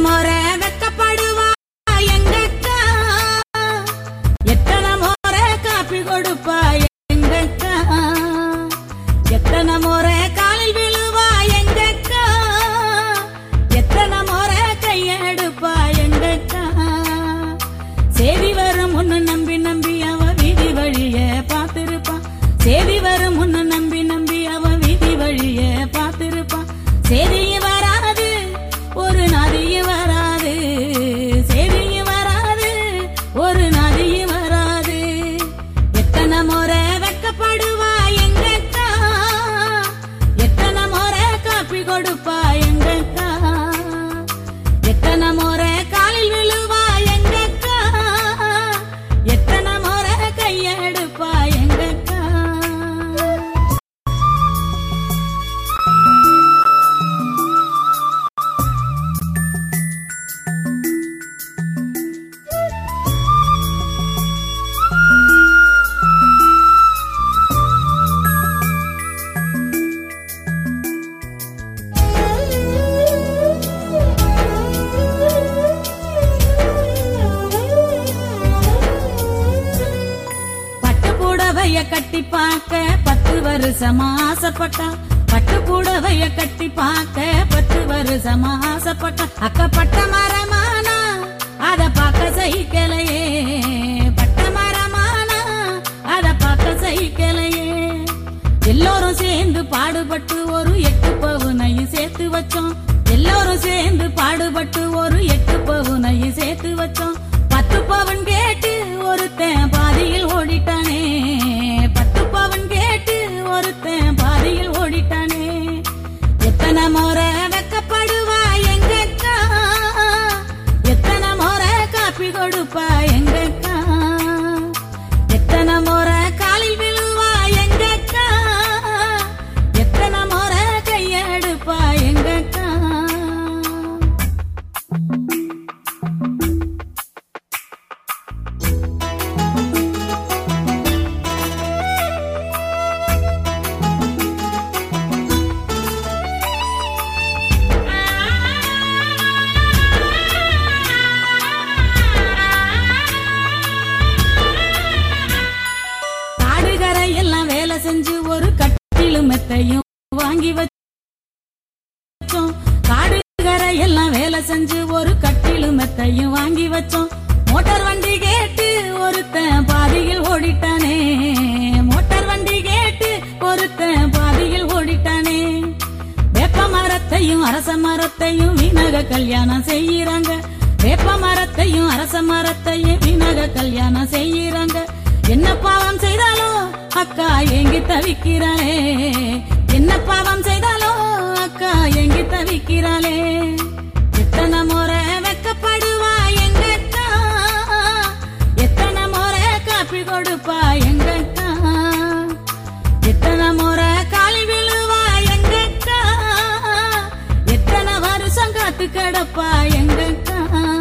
முறை வெக்கப்படுவா எங்கக்கா, எத்தனை முறை காப்பி கொடுப்பா எங்கக்கா, எத்தனை முறை காலில் விழுவா எங்கக்கா, எத்தனை முறை கையெடுப்பா எங்கக்கா. சேதி வரும் முன்னு நம்பி நம்பி அவ வீதி வழிய பார்த்திருப்பான், சேதி வரும் முன்னு நம்பி நம்பி அவ வீதி வழிய பார்த்திருப்பான். சேதியும் வராது ஒரு நதியும் வராது, சேதியும் வராது ஒரு நதியும் வராது. எத்தனை முறை வெக்கப்படுவா எங்கக்கா, எத்தனை முறை காப்பி கொடுப்பா எங்கக்கா, எத்தனை முறை காலில் விழுவா எங்கக்கா, எத்தனை முறை கையெடுப்பா எங்கக்கா. கட்டி பார்க்க 10 வருஷமா ஆசைப்பட்டா, பட்டு புடவைய கட்டி பார்க்க 10 வருஷமா ஆசைப்பட்டா. அக்கப்பட்ட மரமானா அத பார்க்க சகிக்கலையே, பட்ட மரமானா அத பார்க்க சகிக்கலையே. எல்லோரும் சேர்ந்து பாடுபட்டு ஒரு 8 பவுனையும் சேர்த்து வச்சோம், எல்லோரும் சேர்ந்து பாடுபட்டு ஒரு 8 பவுனையும் சேர்த்து வச்சோம். 10 பவுன் கேட்டு ஒருத்தன் பாதியில் ஓடிட்டானே, 10 பவுன் கேட்டு ஒருத்தன் பாதியில் ஓடிட்டானே. எத்தனை முறை வெக்கப்படுவா எங்கக்கா, எத்தனை முறை காப்பி கொடுப்பா எங்கக்கா, எத்தனை முறை காலில் விழுவா எங்கக்கா, எத்தனை முறை கையெடுப்பா எங்கக்கா. செஞ்சு ஒரு கட்டிலும் மெத்தையும் வாங்கி வச்சோம், காடுகரை எல்லாம் வேலை செஞ்சு ஒரு கட்டிலும் மெத்தையும் வாங்கி வச்சோம். மோட்டார் வண்டி கேட்டு ஒருத்தன் பாதியில் ஓடிட்டானே, மோட்டார் வண்டி கேட்டு ஒருத்தன் பாதியில் ஓடிட்டானே. வேப்ப மரத்தையும் அரச மரத்தையும் வீணக கல்யாணம் செய்யறாங்க, வேப்ப மரத்தையும் அரச மரத்தையும் வீணக கல்யாணம் செய்யறாங்க. என்ன பாவம் செய்தாலோ அக்கா எங்கி தவிக்கிறாளே, என்ன பாவம் செய்தாலோ அக்கா எங்கி தவிக்கிறாளே. எத்தனை முறை வெக்கப்படுவா எங்கக்கா, எத்தனை முறை காப்பி கொடுப்பா எங்கக்கா, எத்தனை முறை காலி விழுவா எங்கக்கா, எத்தனை வருஷம் காத்து கிடப்பா எங்கக்கா.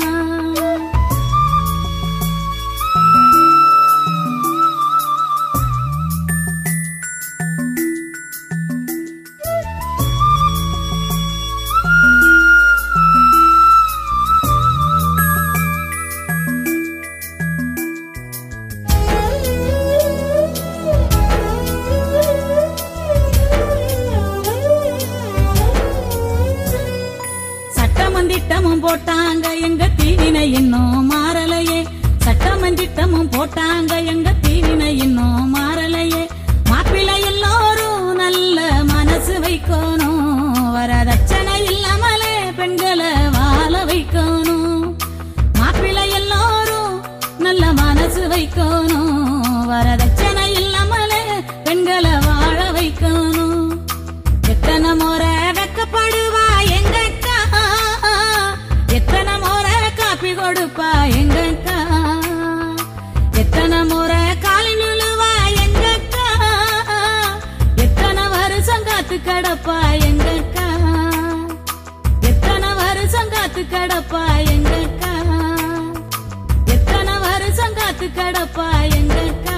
திட்டமும் போட்டாங்க எங்க தீவினை இன்னும் மாறலையே, சட்டமன் திட்டமும் போட்டாங்க எங்க தீவினை இன்னும் மாறலையே. மாப்பிள்ளை எல்லோரும் நல்ல மனசு வைக்கணும், வரதட்சணை இல்லாமலே பெண்களை வாழ வைக்கணும். மாப்பிள்ளை எல்லோரும் நல்ல மனசு வைக்கணும், வரதட்சணை இல்லாமலே பெண்களை வாழ வைக்கணும். எத்தனை முறை வெக்கப்படுவா எங்கக்கா, எத்தனை முறை காப்பி கொடுப்பா எங்கக்கா, எத்தனை முறை காலில் விழுவா எங்கக்கா, எத்தனை வருஷம் காத்து கிடப்பா எங்கக்கா, எத்தனை வருஷம் காத்து கிடப்பா எங்கக்கா, எத்தனை வருஷம் காத்து கிடப்பா எங்கக்கா.